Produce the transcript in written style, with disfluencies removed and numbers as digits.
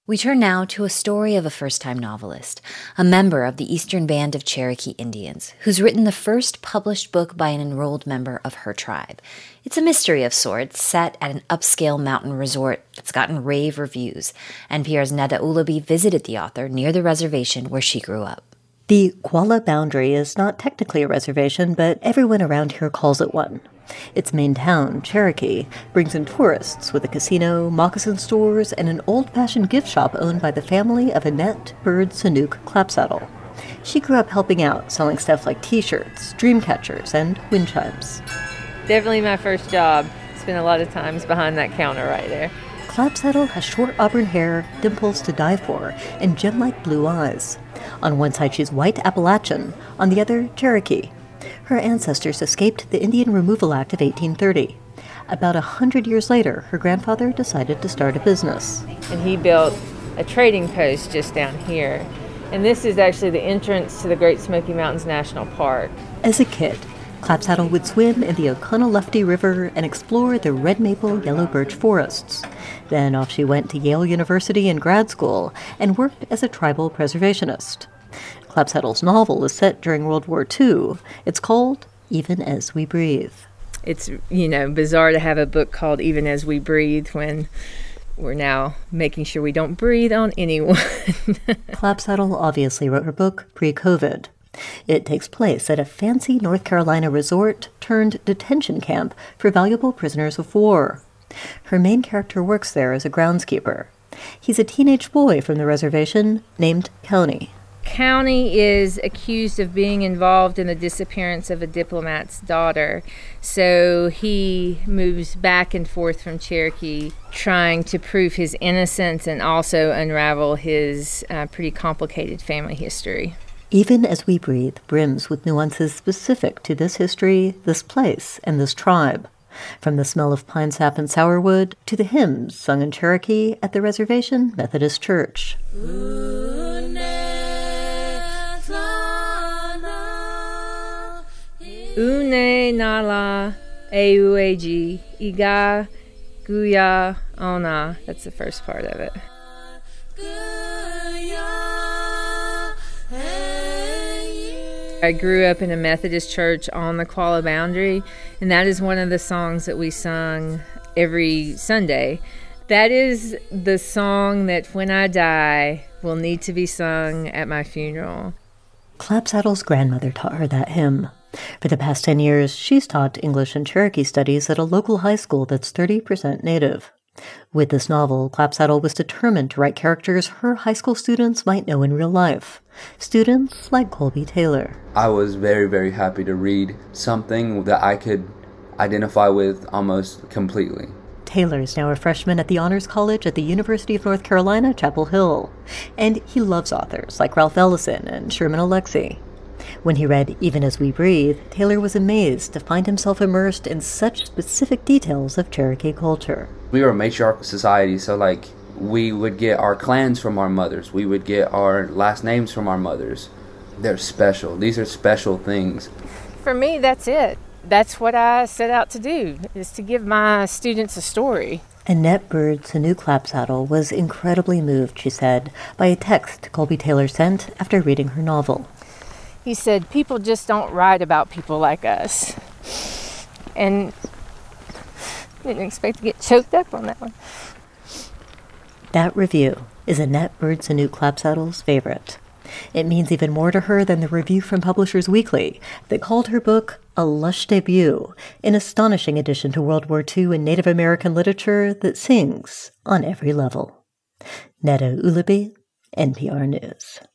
We turn now to a story of a first-time novelist, a member of the Eastern Band of Cherokee Indians, who's written the first published book by an enrolled member of her tribe. It's a mystery of sorts, set at an upscale mountain resort that's gotten rave reviews. NPR's Neda Ulaby visited the author near the reservation where she grew up. The Qualla Boundary is not technically a reservation, but everyone around here calls it one. Its main town, Cherokee, brings in tourists with a casino, moccasin stores, and an old-fashioned gift shop owned by the family of Annette Bird Sanook Clapsaddle. She grew up helping out, selling stuff like T-shirts, dream catchers, and wind chimes. Definitely my first job. Spent a lot of times behind that counter right there. Clapsaddle has short auburn hair, dimples to die for, and gem-like blue eyes. On one side she's white Appalachian, on the other Cherokee. Her ancestors escaped the Indian Removal Act of 1830. About 100 years later, her grandfather decided to start a business. And he built a trading post just down here. And this is actually the entrance to the Great Smoky Mountains National Park. As a kid, Clapsaddle would swim in the Oconaluftee River and explore the red maple yellow birch forests. Then off she went to Yale University in grad school and worked as a tribal preservationist. Clapsaddle's novel is set during World War II. It's called Even As We Breathe. It's, bizarre to have a book called Even As We Breathe when we're now making sure we don't breathe on anyone. Clapsaddle obviously wrote her book pre-COVID. It takes place at a fancy North Carolina resort turned detention camp for valuable prisoners of war. Her main character works there as a groundskeeper. He's a teenage boy from the reservation named County. County is accused of being involved in the disappearance of a diplomat's daughter. So he moves back and forth from Cherokee, trying to prove his innocence and also unravel his pretty complicated family history. Even As We Breathe brims with nuances specific to this history, this place, and this tribe. From the smell of pine sap and sourwood to the hymns sung in Cherokee at the Reservation Methodist Church. Une nala euegi iga guya ona. That's the first part of it. I grew up in a Methodist church on the Qualla Boundary, and that is one of the songs that we sung every Sunday. That is the song that when I die will need to be sung at my funeral. Clapsaddle's grandmother taught her that hymn. For the past 10 years, she's taught English and Cherokee studies at a local high school that's 30% Native. With this novel, Clapsaddle was determined to write characters her high school students might know in real life. Students like Colby Taylor. I was very, very happy to read something that I could identify with almost completely. Taylor is now a freshman at the Honors College at the University of North Carolina, Chapel Hill. And he loves authors like Ralph Ellison and Sherman Alexie. When he read Even As We Breathe, Taylor was amazed to find himself immersed in such specific details of Cherokee culture. We were a matriarchal society, so we would get our clans from our mothers. We would get our last names from our mothers. They're special. These are special things. For me, that's it. That's what I set out to do, is to give my students a story. Annette Bird Sanook Clapsaddle was incredibly moved, she said, by a text Colby Taylor sent after reading her novel. He said, people just don't write about people like us. And didn't expect to get choked up on that one. That review is Annette Bird Sanook Clapsaddle's favorite. It means even more to her than the review from Publishers Weekly that called her book a lush debut, an astonishing addition to World War II and Native American literature that sings on every level. Neda Ulaby, NPR News.